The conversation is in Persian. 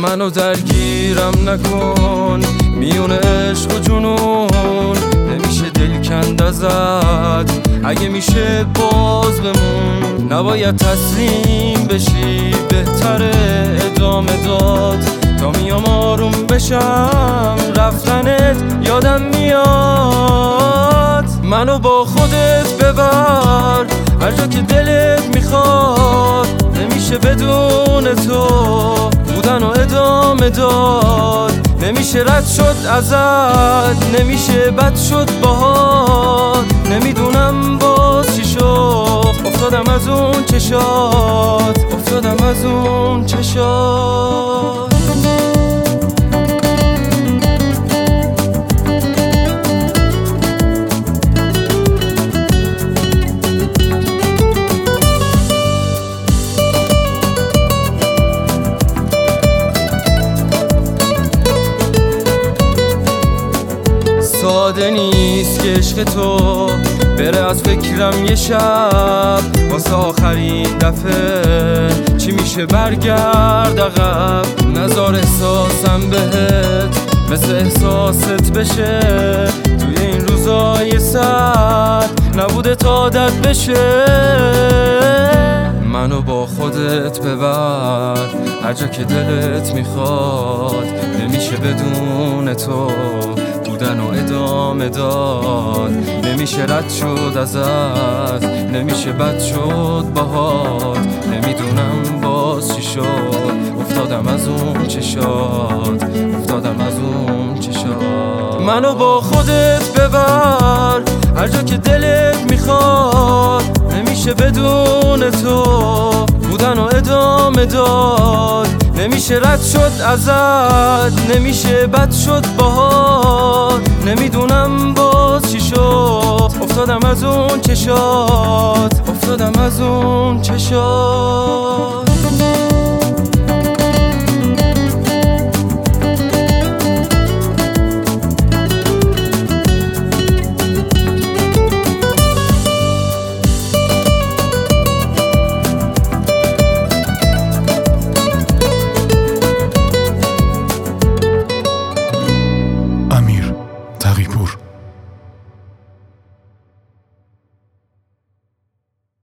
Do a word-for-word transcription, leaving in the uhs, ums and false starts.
منو درگیرم نکن میون عشق و جنون، نمیشه دل کند ازت اگه میشه باز بمون. نباید تسلیم بشی، بهتره ادامه داد تا میام آروم بشم. رفتنت یادم میاد، منو با خودت ببر هر جا که دلت میخواد. نمیشه بدون تو بودن و ادامه داد، نمیشه رد شد ازت، نمیشه بد شد باهات. نمیدونم باز چی شد، افتادم از اون چشات، افتادم از اون چشات. ساده نیست که عشق تو بره از فکرم یه شب، واسه آخرین دفعه چی میشه برگرد عقب. نذار احساسم بهت مثل احساست بشه، توی این روزای سرد نبوده تا عادت بشه. منو با خودت ببر هر جا که دلت میخواد، نمیشه بدون تو بودن و ادامه داد. نمیشه رد شد ازت، نمیشه بد شد باهات. نمیدونم باز چی شد، افتادم از اون چشات، افتادم از اون چشات. منو با خودت ببر هر جا که دلت میخواد، نمیشه بدون تو بودن و ادامه داد. نمیشه رد شد ازت، نمیشه بد شد باهات. نمیدونم باز چی شد، افتادم از اون چشات، افتادم از اون چشات.